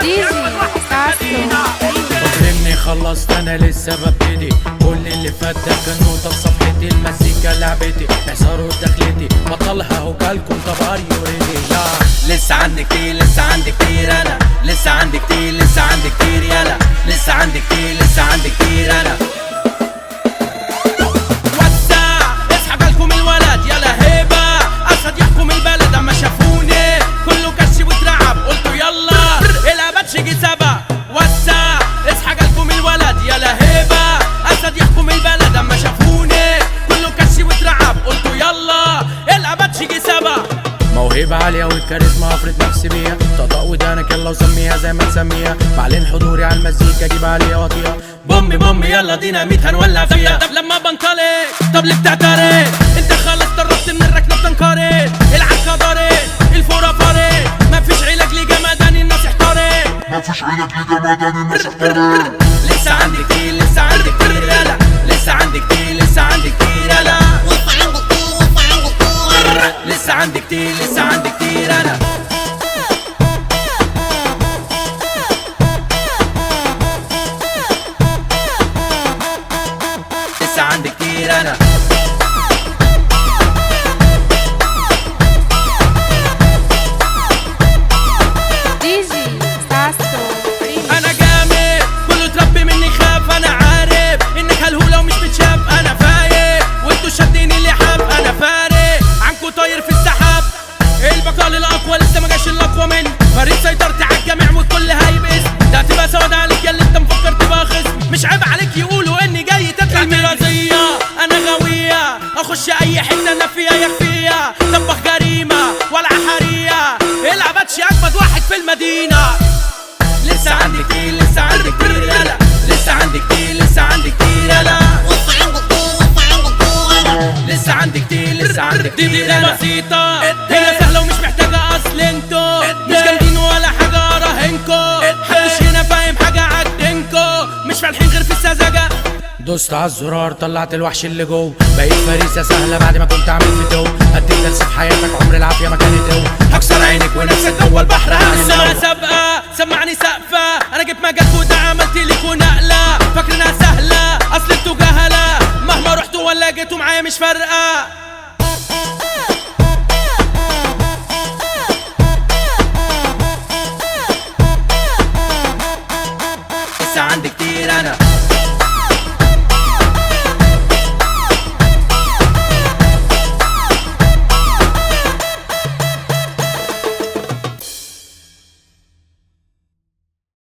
فاكرني خلصت انا لسه ببتدي، كل اللي فات ده كان نقطة في صفحتي، المزيكا لعبتي احذروا دخلتي بطلها وجالكم طب ار يو ريدي. لسه عندي كتير لسه عندي كتير انا، لسه عندي كتير لسه عندي كتير يلا، لسه عندي كتير لسه عندي كتير انا. وسع اسحب لكم الولد يلا هيبة، اسد يحكم البلد اما شافوني كله كش واترعب قلتوا يلا الابد شيجي سبا. وسع اسحب لكم الولد يلا هيبة، اسد يحكم البلد اما شافوني كله كش واترعب قلتوا يلا الابد شيجي سبا. موهبة عالية والكاريزما افرض نفسي بيها، طقطق ودانك يلا وسميها زي ما تسميها، بعلن حضوري على المزيكا جيب عليها واطيها. بومي بومي يلا ديناميت هنولع فيها. طب لما بنطلق طب ليه بتعترض؟ انت خلاص قربت من الركنة بتنقرض، العكا ضارب الفورة فارد، مفيش علاج لجمدان الناس احترت، مفيش علاج لجمدان الناس احترت. لسه عندي كتير لسه عندي كتير يلا، لسه عندي كتير لسه عندي كتير يلا، لسه عندي كتير لسه عندي كتير انا. لسه عندي كتير انا. انا جامد كله اتربي مني خاف، انا عارف انك هالهولة ومش بتشاف، انا فايق وانتوا شادين اللي حاب، انا فارق عنكوا طاير في السحاب، البقال الاقوى لسه ما جاش الاقوى مني، فريق سيطرتي على الجميع والكل هايب اسم، ده هتبقى سواد عليك يا اللي انت مفكر تبقى خصم، مش عيب عليك يقولوا اني جاي تطلع المرازية، انا غاوية اخش اي حتة انا فيها يخفيها، طبخ جريمة ولا حرية العبتش اجمد واحد في المدينة. لسه عندي كتير لسه عندي كتير يلا، لسه عندي كتير لسه عندي كتير يلا، لسه عندي كتير لسه عندي كتير انا. بسيطة هي سهلة ومش محتاجة اصل انتو مش جامدين ولا حاجة اراهنكو، محدش هنا فاهم حاجة عاجبينكو، مش فالحين غير في السذاجة. دوست على الزرار طلعت الوحش اللي جوه، بقيت فريسة سهلة بعد ما كنت عامل في تو، اديك درس في حياتك عمر العافية ما كانت هو، هكسر عينك ونفسك جوه البحر هنسى سابقة سمعني سقفة، انا جيت مجال وده عملت ليكوا نقلة، فاكرينها سهلة اصل انتوا جهلة، مهما رحتوا ولا جيتوا معايا مش فارقة.